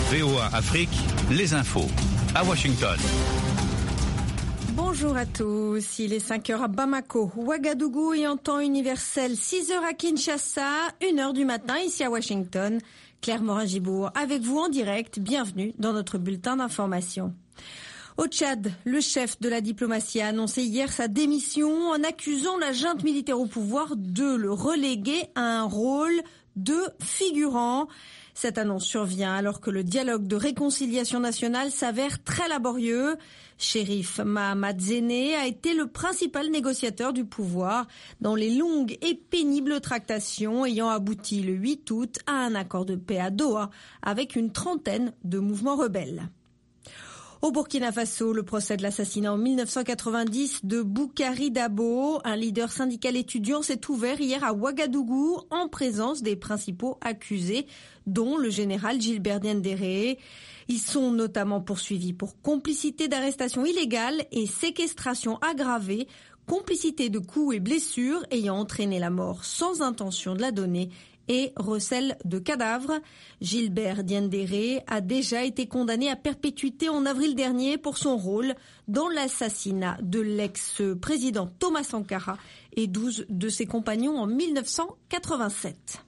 VOA Afrique, les infos. À Washington. Bonjour à tous, il est 5h à Bamako, Ouagadougou et en temps universel, 6h à Kinshasa, 1h du matin ici à Washington. Claire Morin-Gibourg avec vous en direct, bienvenue dans notre bulletin d'information. Au Tchad, le chef de la diplomatie a annoncé hier sa démission en accusant la junte militaire au pouvoir de le reléguer à un rôle de figurant. Cette annonce survient alors que le dialogue de réconciliation nationale s'avère très laborieux. Chérif Mahamat Zéné a été le principal négociateur du pouvoir dans les longues et pénibles tractations ayant abouti le 8 août à un accord de paix à Doha avec une trentaine de mouvements rebelles. Au Burkina Faso, le procès de l'assassinat en 1990 de Boukari Dabo, un leader syndical étudiant, s'est ouvert hier à Ouagadougou en présence des principaux accusés, dont le général Gilbert Diendéré. Ils sont notamment poursuivis pour complicité d'arrestation illégale et séquestration aggravée, complicité de coups et blessures ayant entraîné la mort sans intention de la donner et recel de cadavres. Gilbert Diendéré a déjà été condamné à perpétuité en avril dernier pour son rôle dans l'assassinat de l'ex-président Thomas Sankara et 12 de ses compagnons en 1987.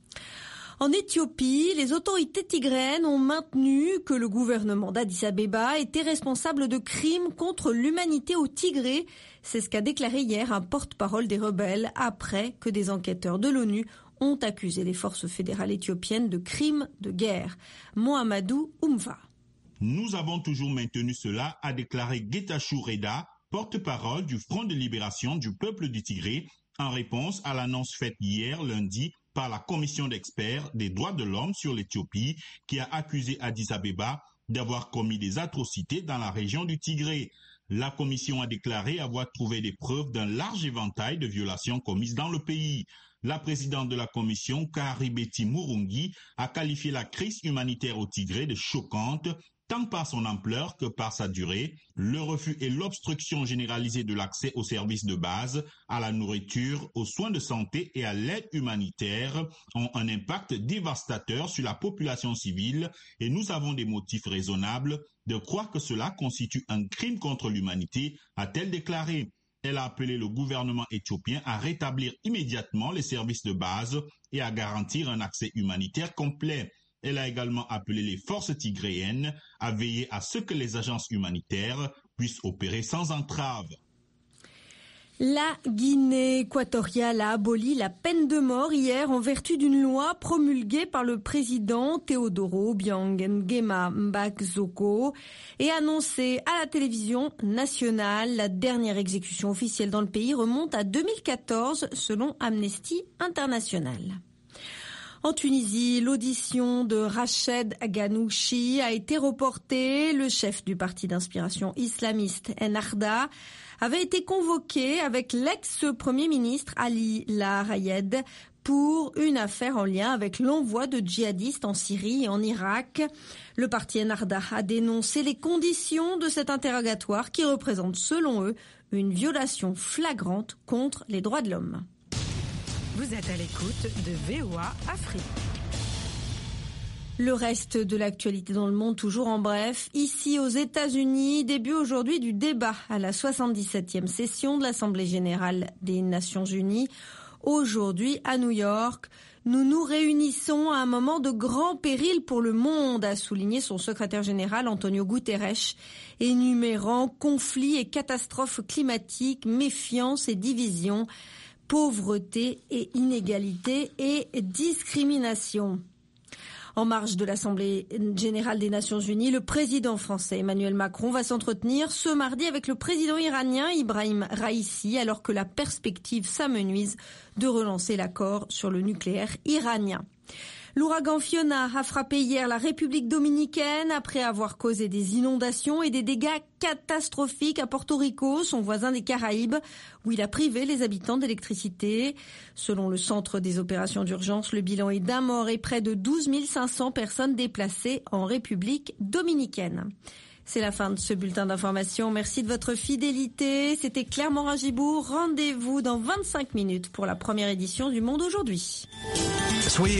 En Éthiopie, les autorités tigréennes ont maintenu que le gouvernement d'Addis Abeba était responsable de crimes contre l'humanité au Tigré. C'est ce qu'a déclaré hier un porte-parole des rebelles après que des enquêteurs de l'ONU ont accusé les forces fédérales éthiopiennes de crimes de guerre. Mohamedou Oumfa. Nous avons toujours maintenu cela, a déclaré Getachew Reda, porte-parole du Front de libération du peuple du Tigré, en réponse à l'annonce faite hier lundi par la commission d'experts des droits de l'homme sur l'Éthiopie qui a accusé Addis Abeba d'avoir commis des atrocités dans la région du Tigré. La commission a déclaré avoir trouvé des preuves d'un large éventail de violations commises dans le pays. La présidente de la commission, Karibeti Murungi, a qualifié la crise humanitaire au Tigré de choquante, tant par son ampleur que par sa durée. Le refus et l'obstruction généralisée de l'accès aux services de base, à la nourriture, aux soins de santé et à l'aide humanitaire ont un impact dévastateur sur la population civile et nous avons des motifs raisonnables de croire que cela constitue un crime contre l'humanité, a-t-elle déclaré. Elle a appelé le gouvernement éthiopien à rétablir immédiatement les services de base et à garantir un accès humanitaire complet. Elle a également appelé les forces tigréennes à veiller à ce que les agences humanitaires puissent opérer sans entrave. La Guinée équatoriale a aboli la peine de mort hier en vertu d'une loi promulguée par le président Teodoro Obiang Nguema Mbakzoko et annoncée à la télévision nationale. La dernière exécution officielle dans le pays remonte à 2014 selon Amnesty International. En Tunisie, l'audition de Rached Ghannouchi a été reportée. Le chef du parti d'inspiration islamiste Ennahda avait été convoqué avec l'ex-premier ministre Ali Laharayed pour une affaire en lien avec l'envoi de djihadistes en Syrie et en Irak. Le parti Ennahda a dénoncé les conditions de cet interrogatoire qui représente, selon eux, une violation flagrante contre les droits de l'homme. Vous êtes à l'écoute de VOA Afrique. Le reste de l'actualité dans le monde, toujours en bref. Ici, aux États-Unis, début aujourd'hui du débat à la 77e session de l'Assemblée générale des Nations unies. Aujourd'hui, à New York, nous nous réunissons à un moment de grand péril pour le monde, a souligné son secrétaire général Antonio Guterres, énumérant conflits et catastrophes climatiques, méfiance et division, pauvreté et inégalité et discrimination. En marge de l'Assemblée générale des Nations unies, le président français Emmanuel Macron va s'entretenir ce mardi avec le président iranien Ibrahim Raïssi, alors que la perspective s'amenuise de relancer l'accord sur le nucléaire iranien. L'ouragan Fiona a frappé hier la République dominicaine après avoir causé des inondations et des dégâts catastrophiques à Porto Rico, son voisin des Caraïbes, où il a privé les habitants d'électricité. Selon le centre des opérations d'urgence, le bilan est d'un mort et près de 12 500 personnes déplacées en République dominicaine. C'est la fin de ce bulletin d'information. Merci de votre fidélité. C'était Claire Morin-Gibourg. Rendez-vous dans 25 minutes pour la première édition du Monde aujourd'hui. Soyez